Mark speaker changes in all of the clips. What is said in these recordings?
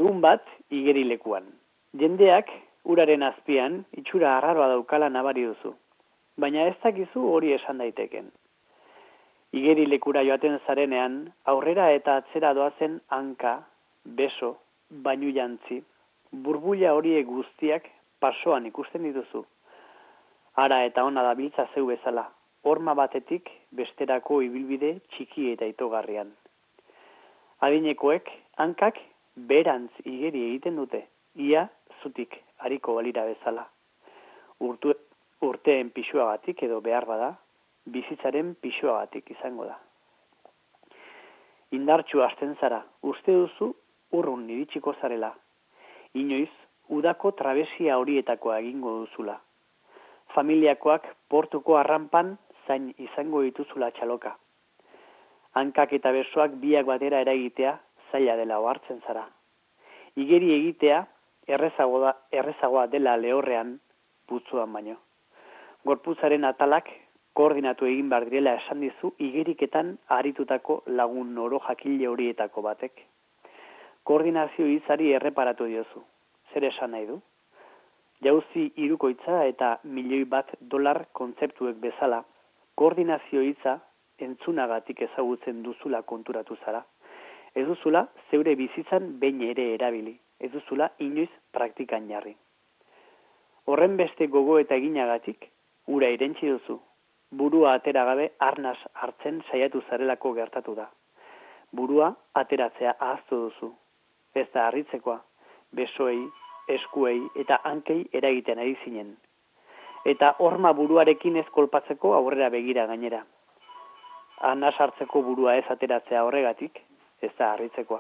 Speaker 1: Egun bat igerilekuan. Jendeak uraren azpian itxura arraroa daukala nabari duzu, baina ez dakizu hori esan daiteken. Igerilekura joaten zarenean, aurrera eta atzera doazen hanka, beso, bainu jantzi, burbuila horiek guztiak pasoan ikusten dituzu. Ara eta ona dabiltza zeu bezala, horma batetik besterako ibilbide txiki eta itogarrian. Adinekoek hankak berantz igeri egiten dute, ia zutik hariko balira bezala. Urteen pisuagatik edo behar bada, bizitzaren pisuagatik izango da. Indartxu hasten zara, uste duzu urrun iritsiko zarela. Inoiz, udako trabesia horietakoa egingo duzula. Familiakoak portuko arranpan zain izango dituzula txaloka. Hankak eta besoak biak batera eragitea zaila dela ohartzen zara. Igeri egitea errezagoa dela lehorrean putzuan baino. Gorputzaren atalak koordinatu egin behar direla esan dizu igeriketan aritutako lagun oro jakile horietako batek. Koordinazio hitzari erreparatu diozu. Zer esan nahi du? Jauzi hirukoitza eta $1.000.000 kontzeptuek bezala, koordinazio hitza entzunagatik ezagutzen duzula konturatu zara. Ez duzula zeure bizitzan behin ere erabili, ez duzula inoiz praktikan jarri. Horren beste gogo eta eginagatik, ura irentsi duzu. Burua atera gabe arnas hartzen saiatu zarelako gertatu da. Burua ateratzea ahaztu duzu. Ez da harritzekoa, besoei, eskuei eta hankei eragiten ari zinen. Eta horma buruarekin ez kolpatzeko aurrera begira gainera. Arnas hartzeko burua ez ateratzea horregatik, ez da harritzekoa.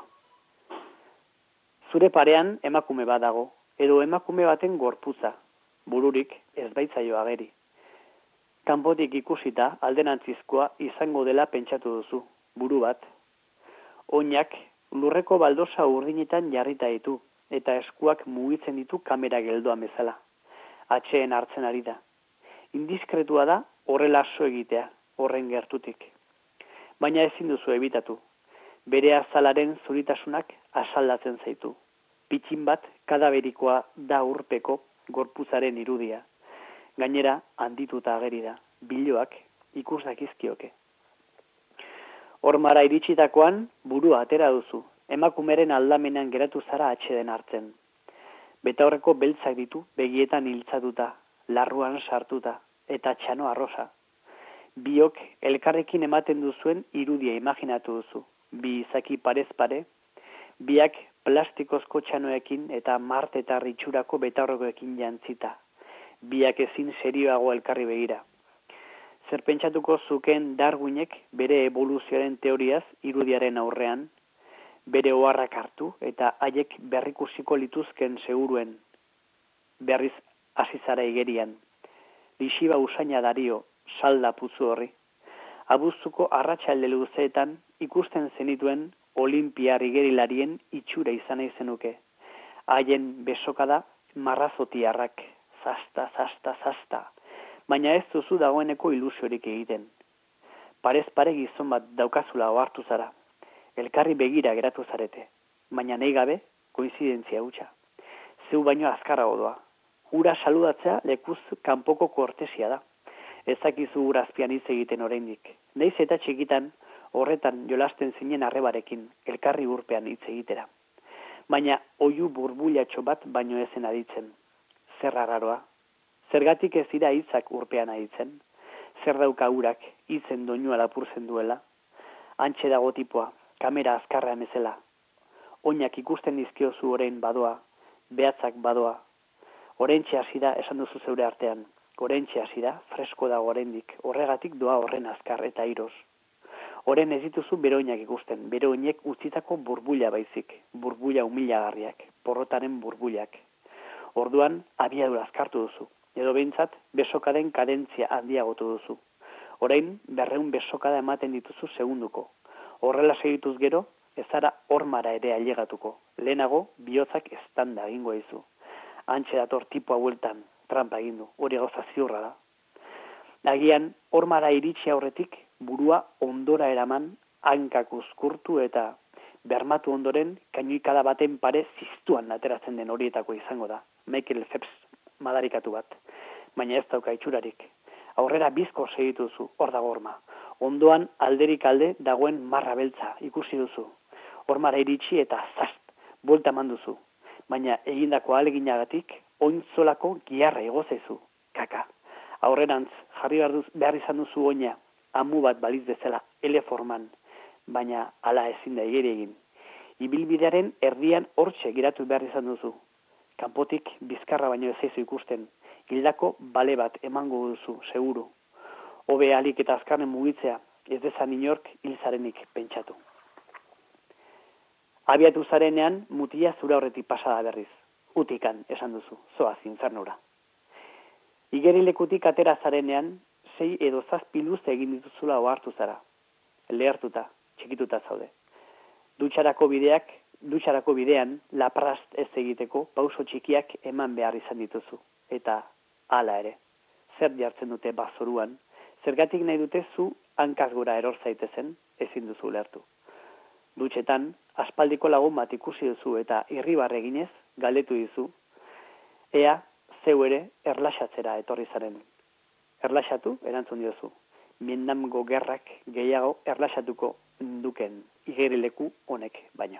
Speaker 1: Zure parean emakume bat dago, edo emakume baten gorputza, bururik ez baitzaio ageri. Kanpotik ikusita aldenantzizkoa izango dela pentsatu duzu, buru bat. Oinak lurreko baldosa urdinetan jarrita ditu, eta eskuak mugitzen ditu kamera geldoan bezala. Atxeen hartzen ari da. Indiskretua da horrela so egitea, horren gertutik. Baina ezin duzu ebitatu. Bere azalaren zuritasunak asaldatzen zaitu. Pitxin bat kadaberikoa da urpeko gorputzaren irudia. Gainera, handituta ageri da, biloak ikus dakizkioke. Hormara iritsitakoan, burua atera duzu, emakumeren aldamenean geratu zara atxeden hartzen. Betaurreko beltzak ditu, begietan hiltzatuta, larruan sartuta, eta txano arrosa. Biok elkarrekin ematen duzuen irudia imaginatu duzu, bi izaki parez pare, biak plastikozko txanoekin eta martetar itxurako betaurrekoekin jantzita. Biak ezin serioago elkarri begira. Zer pentsatuko zuken Darwinek bere evoluzioaren teoriaz irudiaren aurrean, bere oharrak hartu eta haiek berrikusiko lituzken seguruen. Berriz hasi zara igerian. Lixiba usaina dario, salda putzu horri. Abuztuko arratsalde luzeetan ikusten zenituen olinpiar igerilarien itxura izan zenuke. Haien besokada marrazotiarrak. Zasta, zasta, zasta. Baina ez duzu dagoeneko ilusiorik egiten. Parez pare gizon bat daukazula ohartu zara. Elkarri begira geratu zarete. Baina nahi gabe, koinzidentzia hutsa. Zeu baino azkarrago doa. Ura saludatzea lekuz kanpoko kortesia da. Ezakizu ura azpian hitz egiten oraindik. Naiz eta txikitan horretan jolasten zinen arrebarekin, elkarri urpean hitz egitera. Baina oihu burbulatxo bat baino ezen aditzen. Zer arraroa. Zergatik ez dira hitzak urpean aditzen. Zer dauka urak hitzen doinua lapurtzen duela. Hantxe dago tipoa, kamera azkarra emezela. Oinak ikusten dizkiozu orain badoa, behatzak badoa. Orentxe hasi da esan duzu zeure artean. Orentxe hasi da, fresko dago oraindik. Horregatik doa horren azkar eta iroz. Oren ez dituzu bere oinak ikusten, bere oinek utzitako burbuila baizik, burbuila humilagarriak, porrotaren burbuilak. Orduan, abiadura azkartu duzu, edo behintzat, besokaren kadentzia handiagotu duzu. Orain, 200 besokada ematen dituzu segunduko. Horrela segituz gero, ez zara hormara ere ailegatuko. Lehenago, bihotzak eztanda egingo dizu. Hantxe dator tipua bueltan, trampa egindu, hori gauza ziurra da. Agian, hormara iritsi aurretik, burua ondora eraman, hankak uzkurtu eta bermatu ondoren, kainuikada baten pare ziztuan ateratzen den horietako izango da, Michael Phelps madarikatu bat, baina ez dauka itxurarik. Aurrera bizko segitu duzu, hor dago horma. Ondoan alderik alde dagoen marra beltza ikusi duzu. Hormara iritsi eta zast, buelta eman duzu. Baina egindako ahaleginagatik ointzolako giharra igozaizu, kaka. Aurrerantz jarri behar izan duzu oina, amu bat baliz bezala, ele forman, baina hala ezin da igeri egin. Ibilbidearen erdian hortxe giratu behar izan duzu. Kanpotik bizkarra baino ez zaizu ikusten, hildako bale bat emango duzu, seguru. Hobe alik eta azkarren mugitzea, ez dezan inork hilzarenik pentsatu. Abiatu zarenean, mutia zura horretik pasada berriz. Utikan, esan duzu, zoaz infernura. Igerilekutik atera zarenean, 6 edo 7 luze egin dituzula ohartu zara. Lehertuta, txikituta zaude. Dutxarako bidean, laprast ez egiteko, pauso txikiak eman behar izan dituzu. Eta, hala ere, zer jartzen dute bazoruan, zergatik nahi dute zu hankaz gora eror zaitezen, ezin duzu ulertu. Dutxetan, aspaldiko lagun bat ikusi duzu eta irribarre eginez, galdetu dizu, ea, zeu ere, erlaxatzera etorri zaren. Erlaxatu, erantzun diozu. Vietnamgo gerrak gehiago erlaxatuko duken igerileku honek baino.